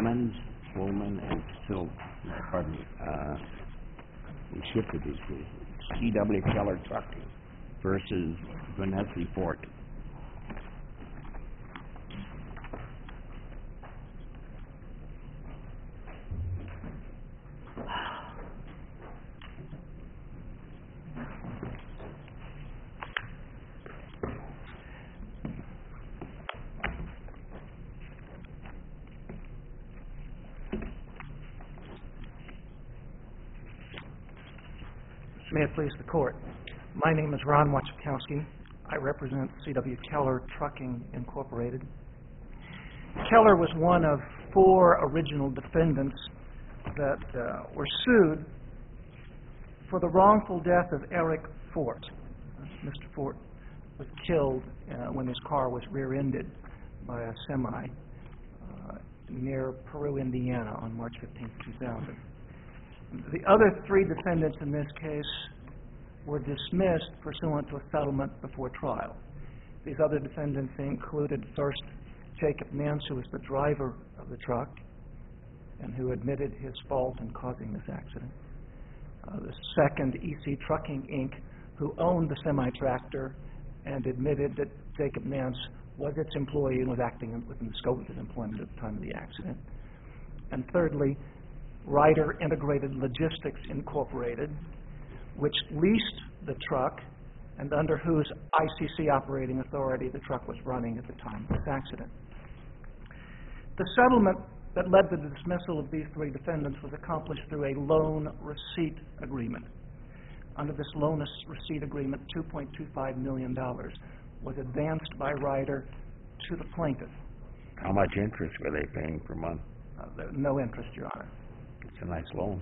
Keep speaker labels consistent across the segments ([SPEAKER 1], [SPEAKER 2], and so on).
[SPEAKER 1] Clemens, Pullman, and we shifted these to C.W. Keller Trucking versus Vanessa Fort.
[SPEAKER 2] May it please the Court. My name is Ron Wachowski. I represent C.W. Keller Trucking, Incorporated. Keller was one of 4 original defendants that were sued for the wrongful death of Eric Fort. Mr. Fort was killed when his car was rear-ended by a semi near Peru, Indiana on March 15, 2000. The other 3 defendants in this case were dismissed pursuant to a settlement before trial. These other defendants included first Jacob Nance, who was the driver of the truck and who admitted his fault in causing this accident. The second, EC Trucking, Inc., who owned the semi-tractor and admitted that Jacob Nance was its employee and was acting within the scope of his employment at the time of the accident. And thirdly, Ryder Integrated Logistics, Incorporated, which leased the truck and under whose ICC operating authority the truck was running at the time of this accident. The settlement that led to the dismissal of these 3 defendants was accomplished through a loan receipt agreement. Under this loan receipt agreement, $2.25 million was advanced by Ryder to the plaintiff.
[SPEAKER 1] How much interest were they paying per month?
[SPEAKER 2] No interest, Your Honor.
[SPEAKER 1] It's a nice loan.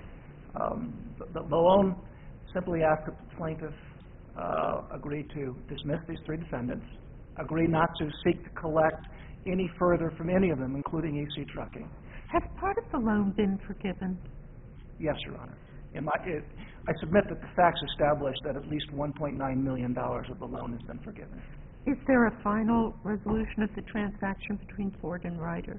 [SPEAKER 2] The loan simply asked that the plaintiff agree to dismiss these 3 defendants, agree not to seek to collect any further from any of them, including EC Trucking.
[SPEAKER 3] Has part of the loan been forgiven?
[SPEAKER 2] Yes, Your Honor. I submit that the facts establish that at least $1.9 million of the loan has been forgiven.
[SPEAKER 3] Is there a final resolution of the transaction between Ford and Ryder?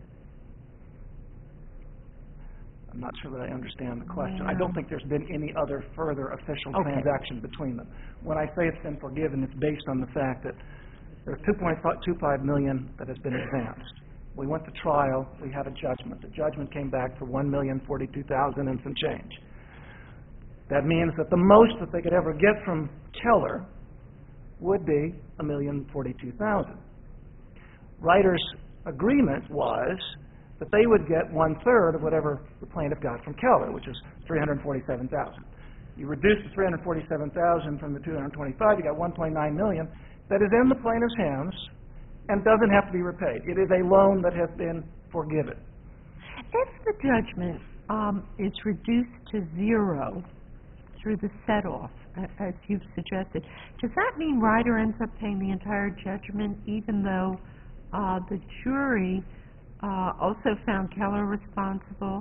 [SPEAKER 2] I'm not sure that I understand the question. I don't think there's been any other further official transaction between them. When I say it's been forgiven, it's based on the fact that there's $2.25 million that has been advanced. We went to trial. We had a judgment. The judgment came back for $1,042,000 and some change. That means that the most that they could ever get from Keller would be $1,042,000. Ryder's agreement was that they would get 1/3 of whatever the plaintiff got from Keller, which is $347,000. You reduce the $347,000 from the $225,000, you got $1.9 million that is in the plaintiff's hands and doesn't have to be repaid. It is a loan that has been forgiven.
[SPEAKER 3] If the judgment is reduced to 0 through the set-off, as you've suggested, does that mean Ryder ends up paying the entire judgment, even though the jury also found Keller responsible?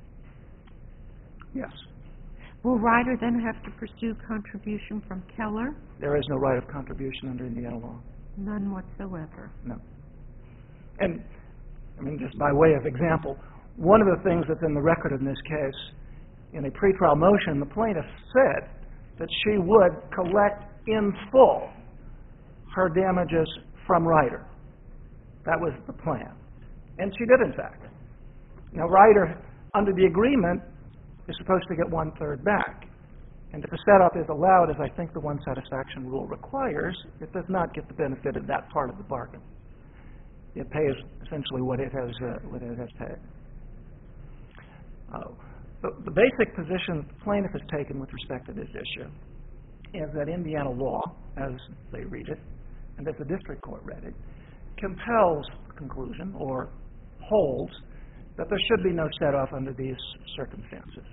[SPEAKER 2] Yes.
[SPEAKER 3] Will Ryder then have to pursue contribution from Keller?
[SPEAKER 2] There is no right of contribution under Indiana law.
[SPEAKER 3] None whatsoever.
[SPEAKER 2] No. And, just by way of example, one of the things that's in the record in this case, in a pretrial motion, the plaintiff said that she would collect in full her damages from Ryder. That was the plan. And she did, in fact. Now, Ryder, under the agreement, is supposed to get 1/3 back. And if a set-off is allowed, as I think the one satisfaction rule requires, it does not get the benefit of that part of the bargain. It pays essentially what it has paid. The basic position the plaintiff has taken with respect to this issue is that Indiana law, as they read it, and as the district court read it, compels the conclusion or holds that there should be no set-off under these circumstances.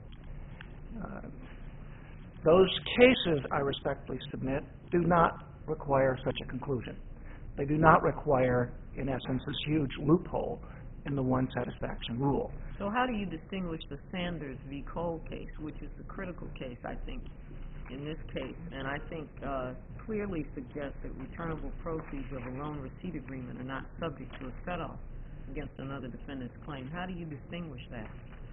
[SPEAKER 2] Those cases, I respectfully submit, do not require such a conclusion. They do not require, in essence, this huge loophole in the one satisfaction rule.
[SPEAKER 4] So how do you distinguish the Sanders v. Cole case, which is the critical case, I think, in this case, and I think clearly suggests that returnable proceeds of a loan receipt agreement are not subject to a set-off against another defendant's claim. How do you distinguish that?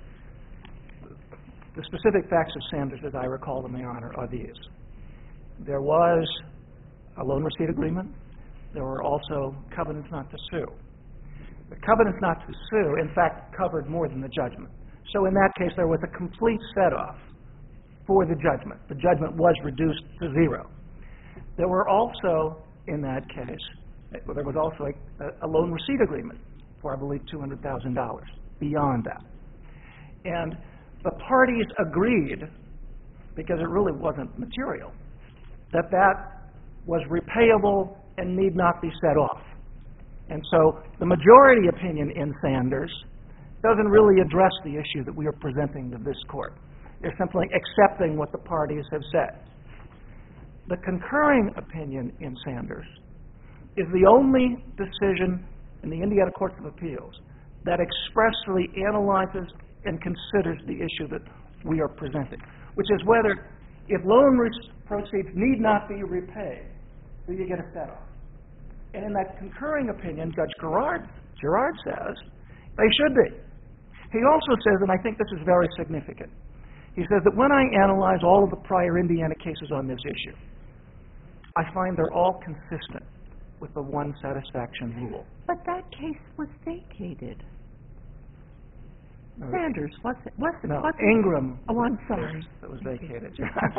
[SPEAKER 2] The specific facts of Sanders, as I recall them, Your Honor, are these. There was a loan receipt agreement. There were also covenants not to sue. The covenants not to sue, in fact, covered more than the judgment. So in that case, there was a complete set-off for the judgment. The judgment was reduced to zero. There were also, in that case, there was also a loan receipt agreement for, I believe, $200,000 beyond that. And the parties agreed, because it really wasn't material, that that was repayable and need not be set off. And so the majority opinion in Sanders doesn't really address the issue that we are presenting to this court. They're simply accepting what the parties have said. The concurring opinion in Sanders is the only decision in the Indiana Courts of Appeals that expressly analyzes and considers the issue that we are presenting, which is whether, if loan proceeds need not be repaid, do you get a set-off? And in that concurring opinion, Judge Gerard says they should be. He also says, and I think this is very significant, he says that when I analyze all of the prior Indiana cases on this issue, I find they're all consistent with the one satisfaction rule.
[SPEAKER 3] But that case was vacated.
[SPEAKER 2] No,
[SPEAKER 3] Sanders,
[SPEAKER 2] No, Ingram.
[SPEAKER 3] Oh, I'm sorry.
[SPEAKER 2] That was vacated.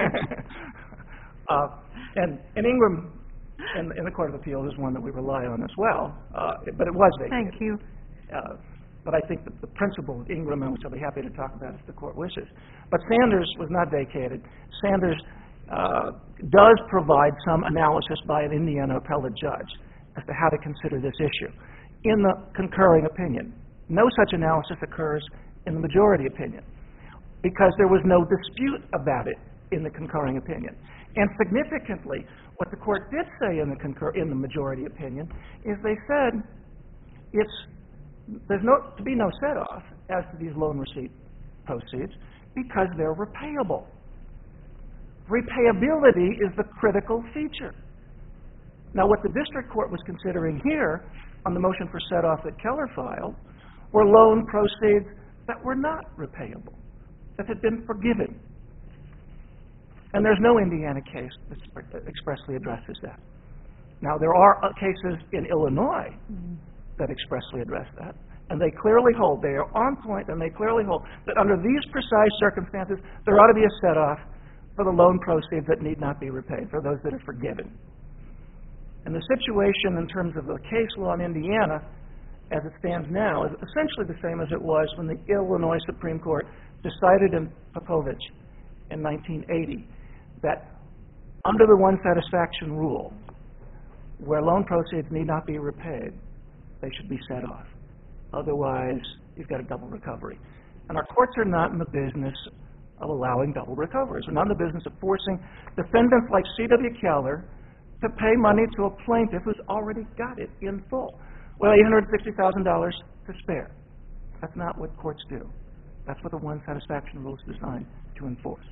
[SPEAKER 2] And Ingram, in the Court of Appeals, is one that we rely on as well, but it was vacated.
[SPEAKER 3] Thank you.
[SPEAKER 2] But I think that the principle of Ingram, which I'll be happy to talk about if the Court wishes. But Sanders was not vacated. Sanders does provide some analysis by an Indiana appellate judge as to how to consider this issue. In the concurring opinion, no such analysis occurs in the majority opinion because there was no dispute about it in the concurring opinion. And significantly, what the Court did say in the majority opinion is they said there's to be no set-off as to these loan receipt proceeds because they're repayable. Repayability is the critical feature. Now, what the district court was considering here on the motion for set-off that Keller filed were loan proceeds that were not repayable, that had been forgiven. And there's no Indiana case that expressly addresses that. Now, there are cases in Illinois that expressly address that, and they clearly hold, they are on point, and they clearly hold that under these precise circumstances, there ought to be a set-off for the loan proceeds that need not be repaid, for those that are forgiven. And the situation in terms of the case law in Indiana, as it stands now, is essentially the same as it was when the Illinois Supreme Court decided in Popovich in 1980 that under the one satisfaction rule, where loan proceeds need not be repaid, they should be set off. Otherwise, you've got a double recovery. And our courts are not in the business of allowing double recoveries. We're not in the business of forcing defendants like C.W. Keller to pay money to a plaintiff who's already got it in full. Well, $860,000 to spare. That's not what courts do. That's what the one satisfaction rule is designed to enforce.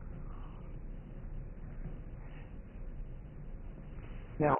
[SPEAKER 2] Now,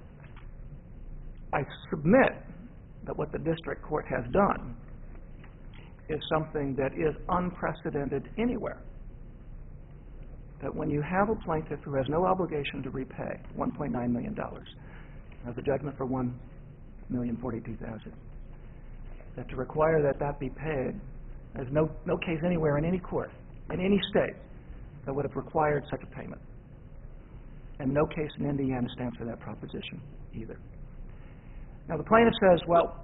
[SPEAKER 2] I submit that what the district court has done is something that is unprecedented anywhere. That when you have a plaintiff who has no obligation to repay $1.9 million, has a judgment for $1,042,000, that to require that be paid, there's no case anywhere in any court, in any state, that would have required such a payment. And no case in Indiana stands for that proposition either. Now, the plaintiff says, well,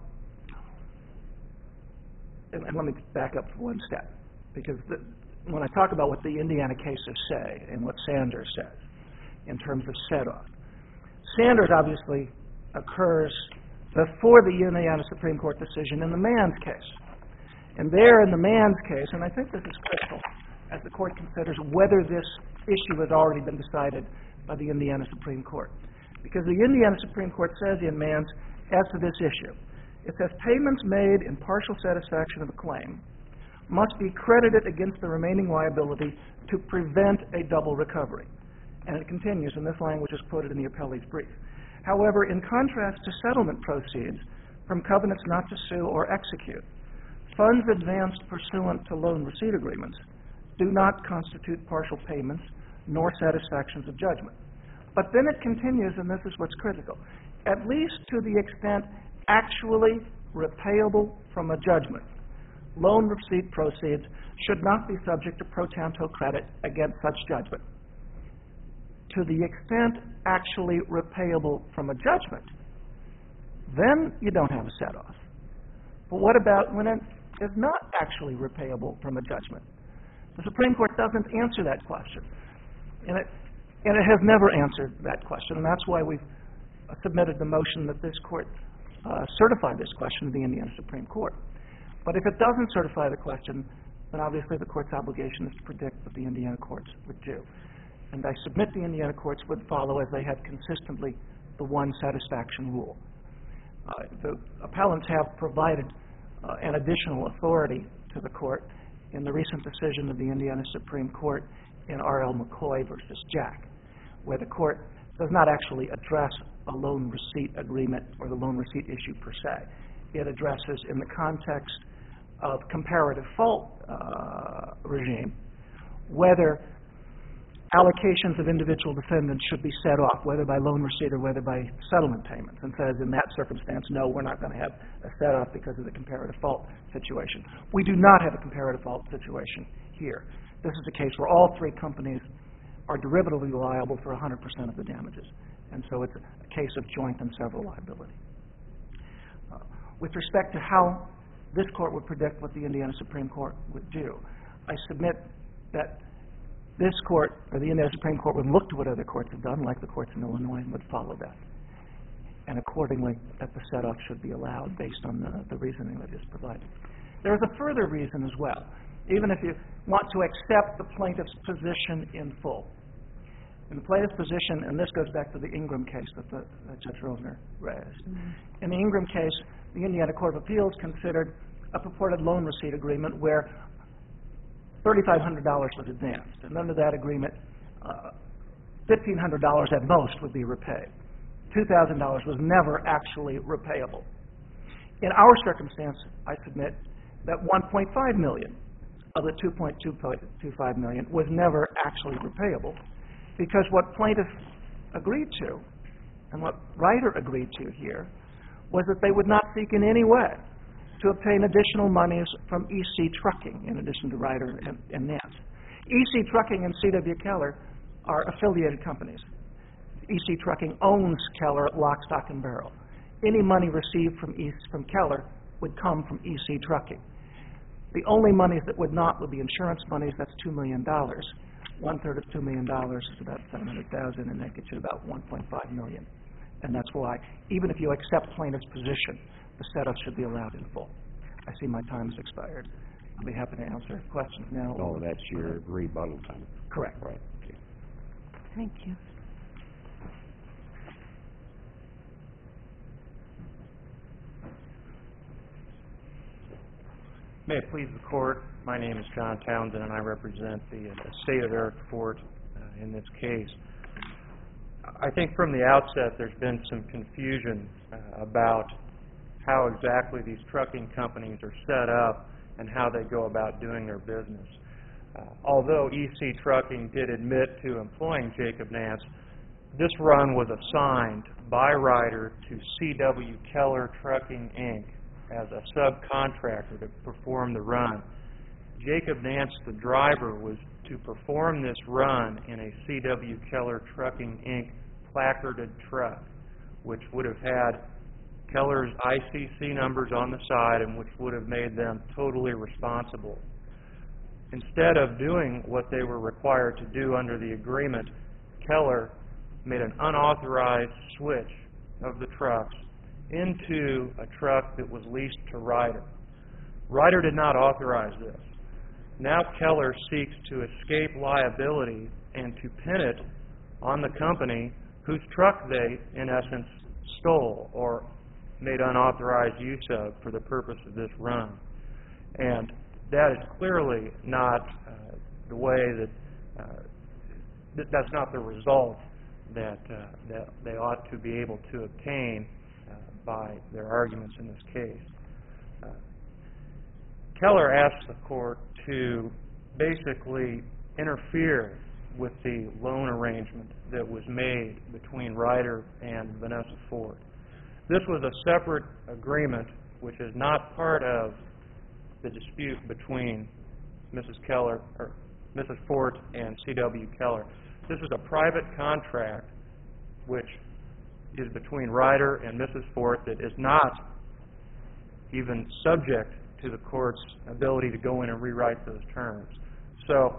[SPEAKER 2] and let me back up for one step, because when I talk about what the Indiana cases say and what Sanders says in terms of set-off, Sanders obviously occurs before the Indiana Supreme Court decision in the Manns case. And there in the Manns case, and I think this is critical as the court considers whether this issue has already been decided by the Indiana Supreme Court. Because the Indiana Supreme Court says in Manns, as to this issue, it says payments made in partial satisfaction of a claim must be credited against the remaining liability to prevent a double recovery. And it continues, and this language is quoted in the appellee's brief. However, in contrast to settlement proceeds, from covenants not to sue or execute. Funds advanced pursuant to loan receipt agreements do not constitute partial payments nor satisfactions of judgment. But then it continues, and this is what's critical, at least to the extent actually repayable from a judgment. Loan receipt proceeds should not be subject to pro tanto credit against such judgment. To the extent actually repayable from a judgment, then you don't have a set-off. But what about when it is not actually repayable from a judgment? The Supreme Court doesn't answer that question. And it has never answered that question, and that's why we've submitted the motion that this Court certify this question to the Indiana Supreme Court. But if it doesn't certify the question, then obviously the Court's obligation is to predict what the Indiana courts would do. And I submit the Indiana courts would follow, as they have consistently, the one satisfaction rule. The appellants have provided an additional authority to the Court in the recent decision of the Indiana Supreme Court in R.L. McCoy versus Jack, where the Court does not actually address a loan receipt agreement or the loan receipt issue per se. It addresses, in the context of comparative fault regime, whether allocations of individual defendants should be set off, whether by loan receipt or whether by settlement payments, and says in that circumstance, no, we're not going to have a set-off because of the comparative fault situation. We do not have a comparative fault situation here. This is a case where all three companies are derivatively liable for 100% of the damages, and so it's a case of joint and several liability. With respect to how this Court would predict what the Indiana Supreme Court would do, I submit that this Court, or the Indiana Supreme Court, would look to what other courts have done, like the courts in Illinois, and would follow that. And accordingly, that the set-off should be allowed based on the reasoning that is provided. There is a further reason as well, even if you want to accept the plaintiff's position in full. In the plaintiff's position, and this goes back to the Ingram case that Judge Rosner raised. In the Ingram case, the Indiana Court of Appeals considered a purported loan receipt agreement where $3,500 was advanced, and under that agreement, $1,500 at most would be repaid. $2,000 was never actually repayable. In our circumstance, I submit that $1.5 million of the $2.25 million was never actually repayable, because what plaintiff agreed to, and what Ryder agreed to here, was that they would not seek in any way to obtain additional monies from EC Trucking, in addition to Ryder and Nance. EC Trucking and C.W. Keller are affiliated companies. EC Trucking owns Keller lock, stock, and barrel. Any money received from Keller would come from EC Trucking. The only monies that would not would be insurance monies. That's $2 million. 1/3 of $2 million is about $700,000, and that gets you about $1.5 million. And that's why, even if you accept plaintiff's position, the setup should be allowed in full. I see my time has expired. I'll be happy to answer questions now.
[SPEAKER 1] Oh, that's your rebuttal time.
[SPEAKER 2] Correct.
[SPEAKER 1] Right. Okay.
[SPEAKER 3] Thank you.
[SPEAKER 5] May it please the Court, my name is John Townsend, and I represent the State of Eric Fort in this case. I think from the outset there's been some confusion about how exactly these trucking companies are set up and how they go about doing their business. Although EC Trucking did admit to employing Jacob Nance, this run was assigned by Ryder to C.W. Keller Trucking, Inc. as a subcontractor to perform the run. Jacob Nance, the driver, was to perform this run in a C.W. Keller Trucking, Inc. placarded truck, which would have had Keller's ICC numbers on the side and which would have made them totally responsible. Instead of doing what they were required to do under the agreement, Keller made an unauthorized switch of the trucks into a truck that was leased to Ryder. Ryder did not authorize this. Now Keller seeks to escape liability and to pin it on the company whose truck they, in essence, stole or made unauthorized use of for the purpose of this run. And that is clearly not the way that's not the result that they ought to be able to obtain by their arguments in this case. Keller asked the court to basically interfere with the loan arrangement that was made between Ryder and Vanessa Ford. This was a separate agreement which is not part of the dispute between Mrs. Ford and C.W. Keller. This is a private contract which is between Ryder and Mrs. Ford that is not even subject to the court's ability to go in and rewrite those terms. So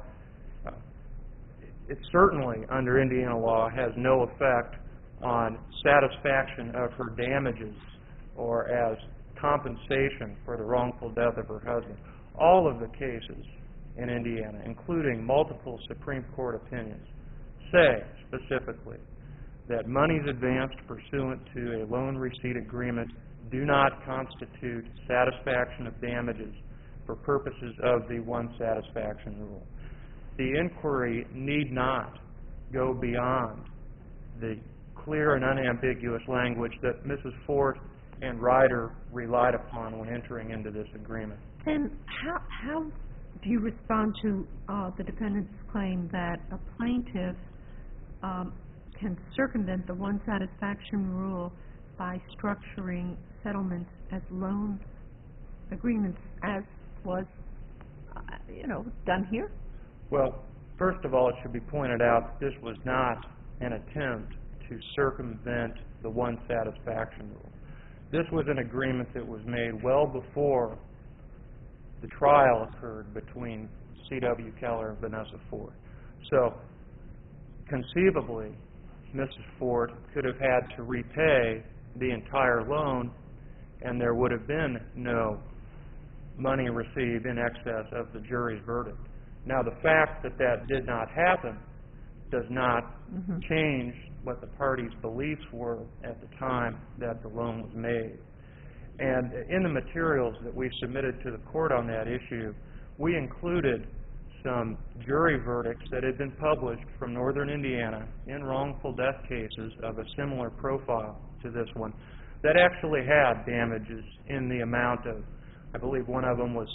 [SPEAKER 5] it certainly, under Indiana law, has no effect on satisfaction of her damages or as compensation for the wrongful death of her husband. All of the cases in Indiana, including multiple Supreme Court opinions, say specifically that monies advanced pursuant to a loan receipt agreement do not constitute satisfaction of damages for purposes of the one satisfaction rule. The inquiry need not go beyond the clear and unambiguous language that Mrs. Ford and Ryder relied upon when entering into this agreement.
[SPEAKER 3] Then how do you respond to the defendant's claim that a plaintiff can circumvent the one satisfaction rule by structuring settlements as loan agreements, as was, done here?
[SPEAKER 5] Well, first of all, it should be pointed out that this was not an attempt to circumvent the one satisfaction rule. This was an agreement that was made well before the trial occurred between C.W. Keller and Vanessa Ford. So, conceivably, Mrs. Ford could have had to repay the entire loan, and there would have been no money received in excess of the jury's verdict. Now, the fact that that did not happen does not change what the parties' beliefs were at the time that the loan was made. And in the materials that we submitted to the court on that issue, we included some jury verdicts that had been published from northern Indiana in wrongful death cases of a similar profile to this one that actually had damages in the amount of, I believe one of them was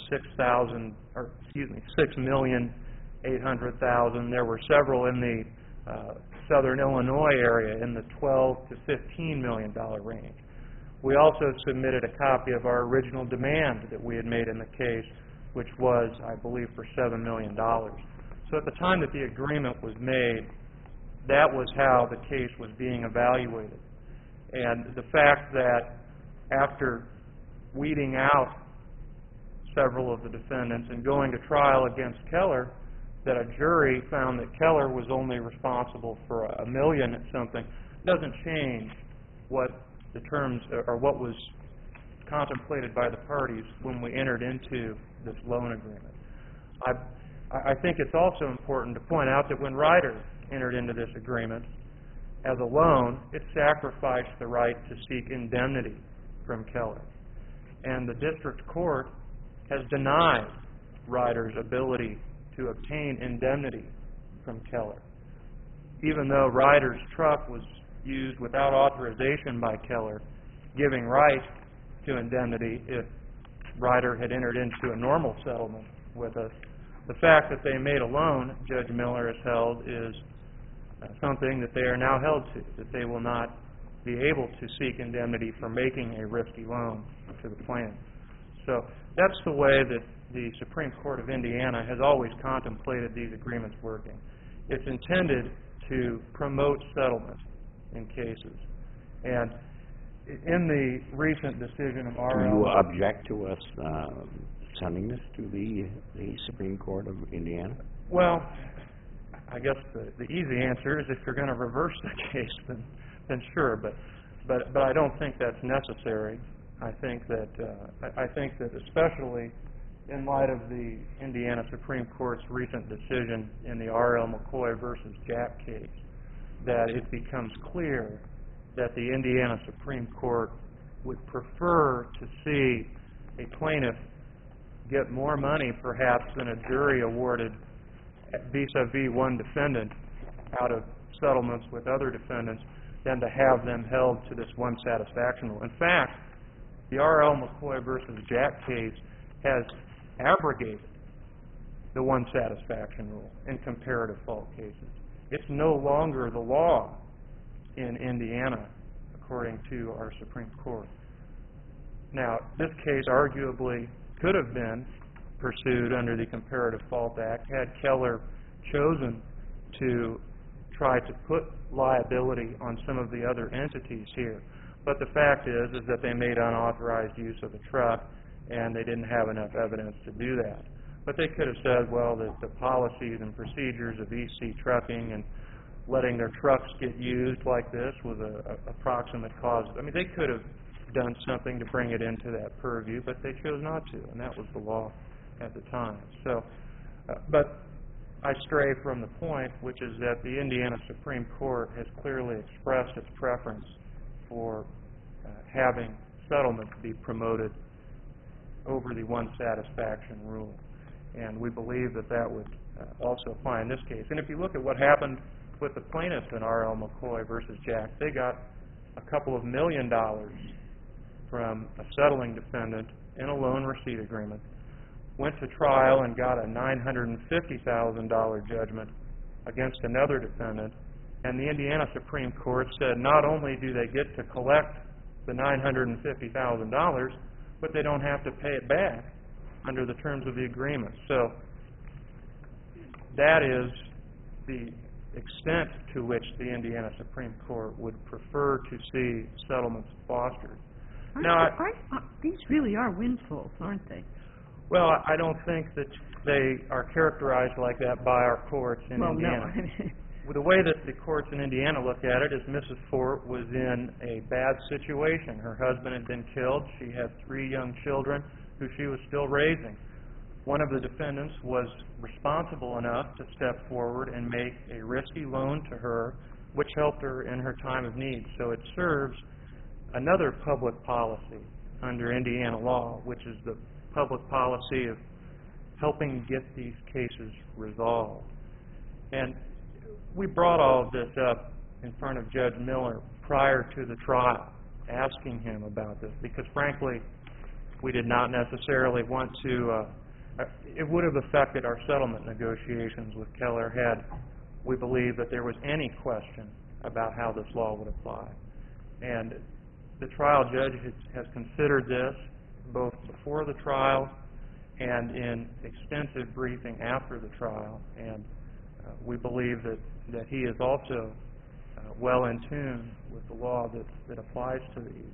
[SPEAKER 5] $6,800,000. There were several in the southern Illinois area in the $12 to $15 million range. We also submitted a copy of our original demand that we had made in the case, which was, I believe, for $7 million. So at the time that the agreement was made, that was how the case was being evaluated. And the fact that after weeding out several of the defendants and going to trial against Keller, that a jury found that Keller was only responsible for $1 million and something, doesn't change what the terms or what was contemplated by the parties when we entered into this loan agreement. I think it's also important to point out that when Ryder entered into this agreement as a loan, it sacrificed the right to seek indemnity from Keller. And the district court has denied Ryder's ability to obtain indemnity from Keller. Even though Ryder's truck was used without authorization by Keller, giving right to indemnity if Ryder had entered into a normal settlement with us, the fact that they made a loan, Judge Miller has held, is something that they are now held to, that they will not be able to seek indemnity for making a risky loan to the plan. So that's the way that the Supreme Court of Indiana has always contemplated these agreements working. It's intended to promote settlement in cases. And in the recent decision of R.L.
[SPEAKER 1] Do you object to us sending this to the Supreme Court of Indiana?
[SPEAKER 5] Well, I guess the easy answer is if you're going to reverse the case, then sure. But I don't think that's necessary. I think that especially in light of the Indiana Supreme Court's recent decision in the R.L. McCoy versus Jack case, that it becomes clear that the Indiana Supreme Court would prefer to see a plaintiff get more money perhaps than a jury awarded vis-a-vis one defendant out of settlements with other defendants, than to have them held to this one satisfaction rule. In fact, the R.L. McCoy versus Jack case has abrogated the one satisfaction rule in comparative fault cases. It's no longer the law in Indiana, according to our Supreme Court. Now, this case arguably could have been pursued under the Comparative Fault Act had Keller chosen to try to put liability on some of the other entities here. But the fact is that they made unauthorized use of the truck, and they didn't have enough evidence to do that. But they could have said, well, that the policies and procedures of EC Trucking and letting their trucks get used like this was a proximate cause. I mean, they could have done something to bring it into that purview, but they chose not to, and that was the law at the time. So, but I stray from the point, which is that the Indiana Supreme Court has clearly expressed its preference for having settlement be promoted over the one satisfaction rule. And we believe that that would also apply in this case. And if you look at what happened with the plaintiffs in R.L. McCoy versus Jack, they got a couple of $1 million from a settling defendant in a loan receipt agreement, went to trial and got a $950,000 judgment against another defendant, and the Indiana Supreme Court said not only do they get to collect the $950,000, but they don't have to pay it back under the terms of the agreement. So that is the extent to which the Indiana Supreme Court would prefer to see settlements fostered. Now,
[SPEAKER 3] these really are windfalls, aren't they?
[SPEAKER 5] well, I don't think that they are characterized like that by our courts in Indiana.
[SPEAKER 3] No.
[SPEAKER 5] The way that the courts in Indiana look at it is Mrs. Fort was in a bad situation. Her husband had been killed. She had 3 young children who she was still raising. One of the defendants was responsible enough to step forward and make a risky loan to her, which helped her in her time of need. So it serves another public policy under Indiana law, which is the public policy of helping get these cases resolved. And we brought all of this up in front of Judge Miller prior to the trial, asking him about this, because frankly, we did not necessarily want to, it would have affected our settlement negotiations with Keller had we believed that there was any question about how this law would apply. And the trial judge has considered this both before the trial and in extensive briefing after the trial, and we believe that he is also well in tune with the law that applies to these.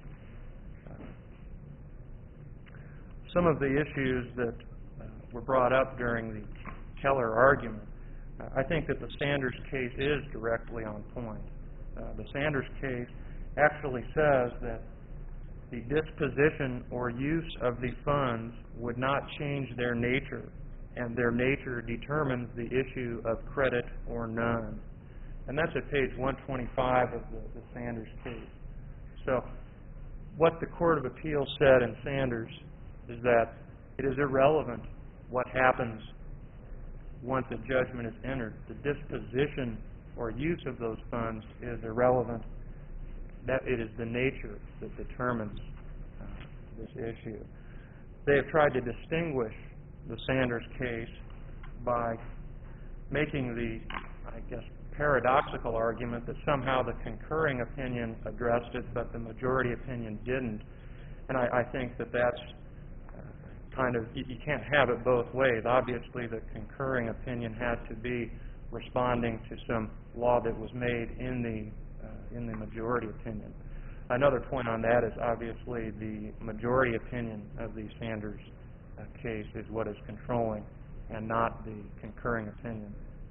[SPEAKER 5] Some of the issues that were brought up during the Keller argument, I think that the Sanders case is directly on point. The Sanders case actually says that the disposition or use of the funds would not change their nature, and their nature determines the issue of credit or none. And that's at page 125 of the Sanders case. So what the Court of Appeals said in Sanders is that it is irrelevant what happens once a judgment is entered. The disposition or use of those funds is irrelevant. That it is the nature that determines this issue. They have tried to distinguish the Sanders case by making the, I guess, paradoxical argument that somehow the concurring opinion addressed it, but the majority opinion didn't. And I think that that's kind of, you can't have it both ways. Obviously, the concurring opinion had to be responding to some law that was made in the majority opinion. Another point on that is obviously the majority opinion of the Sanders case is what is controlling and not the concurring opinion.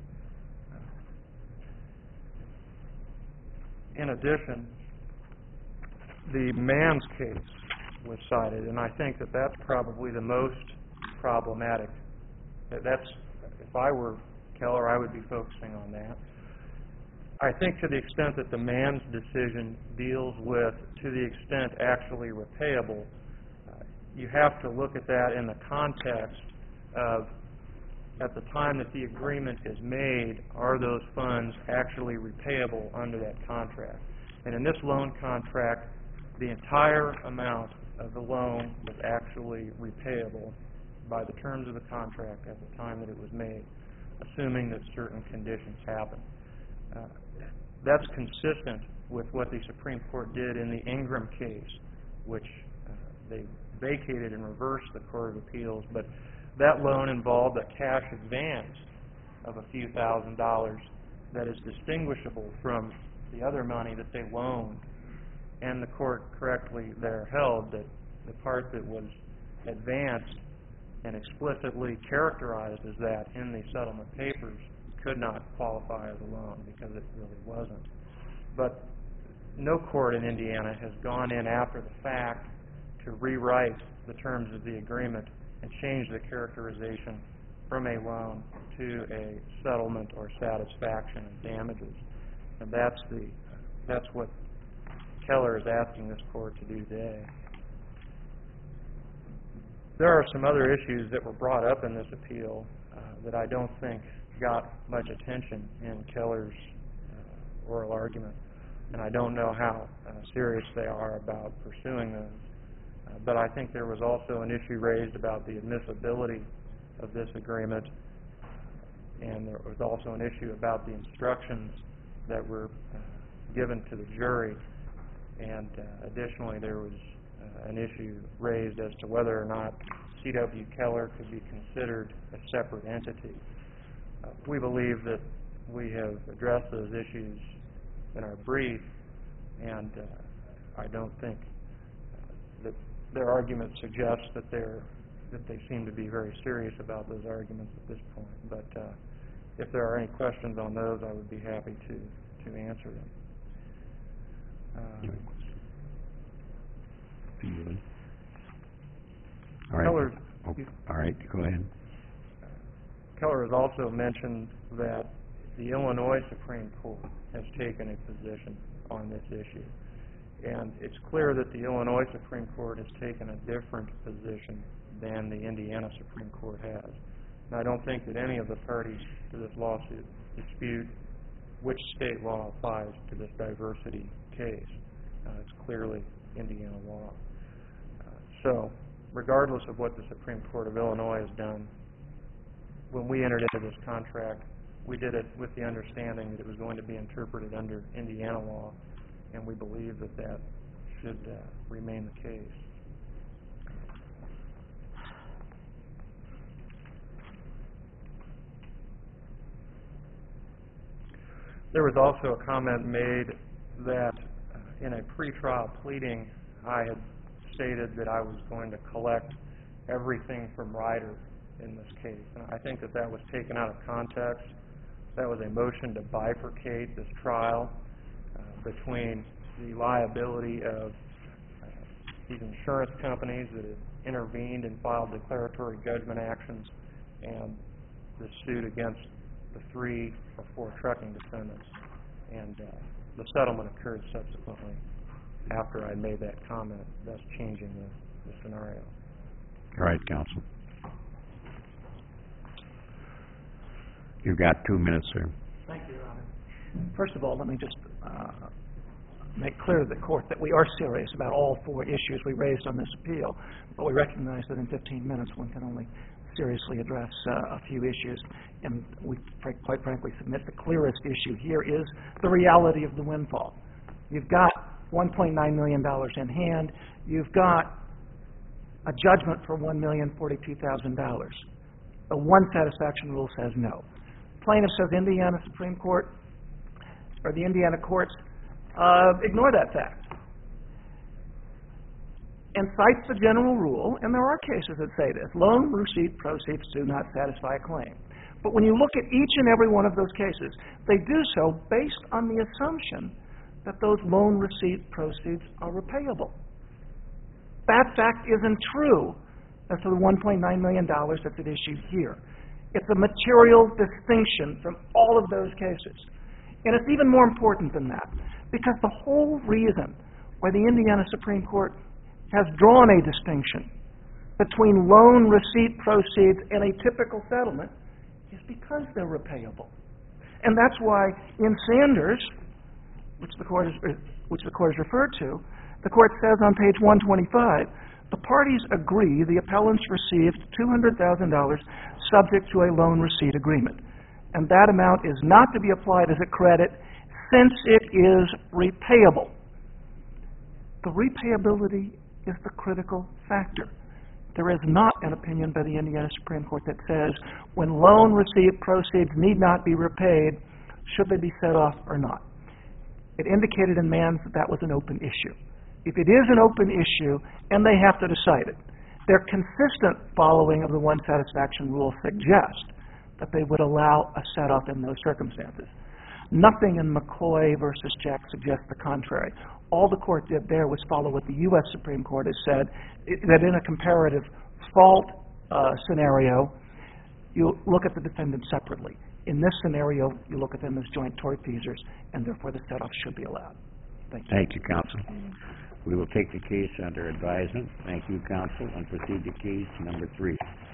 [SPEAKER 5] In addition, the Manns case was cited, and I think that that's probably the most problematic. That's, if I were Keller, I would be focusing on that. I think to the extent that the Manns decision deals with, to the extent actually repayable, you have to look at that in the context of, at the time that the agreement is made, are those funds actually repayable under that contract? And in this loan contract, the entire amount of the loan was actually repayable by the terms of the contract at the time that it was made, assuming that certain conditions happened. That's consistent with what the Supreme Court did in the Ingram case, which they vacated and reversed the Court of Appeals, but that loan involved a cash advance of a few $1,000s that is distinguishable from the other money that they loaned. And the court correctly there held that the part that was advanced and explicitly characterized as that in the settlement papers could not qualify as a loan because it really wasn't. But no court in Indiana has gone in after the fact to rewrite the terms of the agreement and change the characterization from a loan to a settlement or satisfaction of damages. And that's what Keller is asking this court to do today. There are some other issues that were brought up in this appeal that I don't think got much attention in Keller's oral argument, and I don't know how serious they are about pursuing those. But I think there was also an issue raised about the admissibility of this agreement, and there was also an issue about the instructions that were given to the jury, and additionally there was an issue raised as to whether or not C.W. Keller could be considered a separate entity. We believe that we have addressed those issues in our brief, and I don't think that their argument suggests that they seem to be very serious about those arguments at this point. But if there are any questions on those, I would be happy to answer them.
[SPEAKER 1] All right.
[SPEAKER 5] Keller,
[SPEAKER 1] all right, go ahead.
[SPEAKER 5] Keller has also mentioned that the Illinois Supreme Court has taken a position on this issue. And it's clear that the Illinois Supreme Court has taken a different position than the Indiana Supreme Court has. And I don't think that any of the parties to this lawsuit dispute which state law applies to this diversity case. It's clearly Indiana law. So, regardless of what the Supreme Court of Illinois has done, when we entered into this contract, we did it with the understanding that it was going to be interpreted under Indiana law, and we believe that that should remain the case. There was also a comment made that in a pretrial pleading, I had stated that I was going to collect everything from Ryder in this case. And I think that that was taken out of context. That was a motion to bifurcate this trial between the liability of these insurance companies that had intervened and filed declaratory judgment actions and the suit against the 3 or 4 trucking defendants. And the settlement occurred subsequently after I made that comment, thus changing the scenario.
[SPEAKER 1] All right, counsel. You've got 2 minutes, sir.
[SPEAKER 2] Thank you, Your Honor. First of all, let me just make clear to the court that we are serious about all 4 issues we raised on this appeal, but we recognize that in 15 minutes one can only seriously address a few issues, and we quite frankly submit the clearest issue here is the reality of the windfall. You've got $1.9 million in hand. You've got a judgment for $1,042,000. The one satisfaction rule says no. Plaintiff says Indiana Supreme Court or the Indiana courts ignore that fact and cites the general rule, and there are cases that say this: loan receipt proceeds do not satisfy a claim. But when you look at each and every one of those cases, they do so based on the assumption that those loan receipt proceeds are repayable. That fact isn't true as to the $1.9 million that's at issue here. It's a material distinction from all of those cases. And it's even more important than that, because the whole reason why the Indiana Supreme Court has drawn a distinction between loan receipt proceeds and a typical settlement is because they're repayable. And that's why in Sanders, which the court is referred to, the court says on page 125, the parties agree the appellants received $200,000 subject to a loan receipt agreement, and that amount is not to be applied as a credit since it is repayable. The repayability is the critical factor. There is not an opinion by the Indiana Supreme Court that says when loan receipt proceeds need not be repaid, should they be set off or not. It indicated in Manns that that was an open issue. If it is an open issue, and they have to decide it, their consistent following of the one satisfaction rule suggests that they would allow a set-off in those circumstances. Nothing in McCoy versus Jack suggests the contrary. All the court did there was follow what the U.S. Supreme Court has said, that in a comparative fault scenario, you look at the defendants separately. In this scenario, you look at them as joint tortfeasors, and therefore the set-off should be allowed. Thank you.
[SPEAKER 1] Thank you, counsel. We will take the case under advisement. Thank you, counsel, and proceed to case number 3.